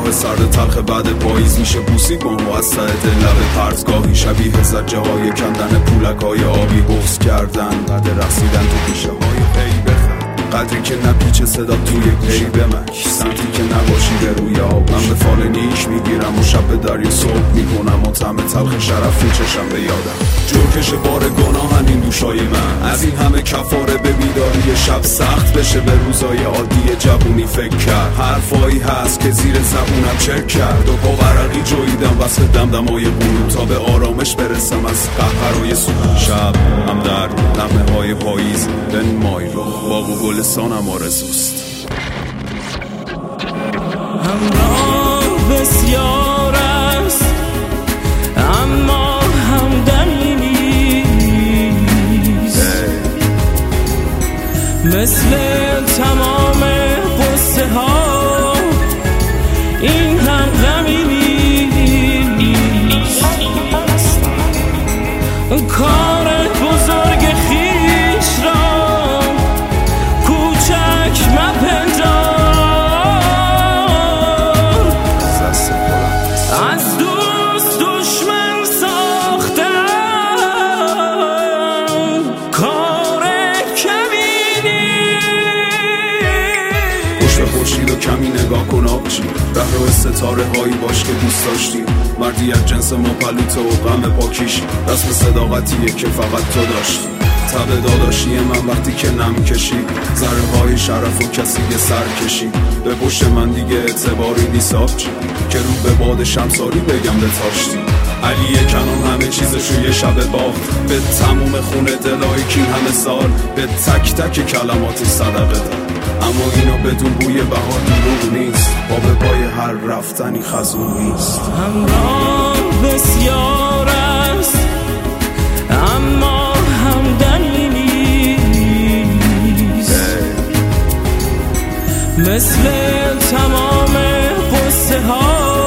هوا سرد تلخ بعد پاییز میشه بوسید با موسط دل لب پرتگاهی شبیه زجه های کندن پولک های آبی بغض کردن بعد رقصیدن تو پیشه های پی بخند قدری که نپیچه صدا توی گوشی بمک سمتی که نباشی به روی آب من به فال نیش میگیرم و شب به دریا صبح میکنم و طعم تلخ شرف میچشم به یادم جرکش بار گناهن این دوشای من از این همه کفاره به بیداری شب سخت بشه به روزای عادی جوونی فکر کرد حرفایی هست که زیر زبونم چک کرد و با ورقی جویدم وصف دمدمای قلوب تا به آرامش برسم از قهرهای سکوت شب هم در نغمه های پاییز بنمای رو باغ و گلستانم آرزوست همراه بسیار است اما همدمی نیست مثل تمام قصه ها این هم غمی نیست کار بزرگ خویش را کوچک مپندار از دوست دشمن ساختم کار کمی نیست خوش به خورشید و کمی نگاه کن آبجی رهرو ستاره هایی باش که دوست داشتی مردی از جنس ما پلوته و غم پاکیش رسم صداقتیه که فقط تو داشتی تب داداشی من وقتی که نم کشی ذره های شرف و کسی که سر کشی به پشت من دیگه اعتباری نیست آبجی که رو به باد شمساری بگم بتاشتی علی کنون همه چیزشو یه شب باخت به تموم خونه دلای کین همه سال به تک تک کلماتی صدقه داد اما اینو بدون بوی بهار دروغ نیست با به پای هر رفتنی خزون نیست همراه بسیار است اما همدمی نیست مثل تمام قصه ها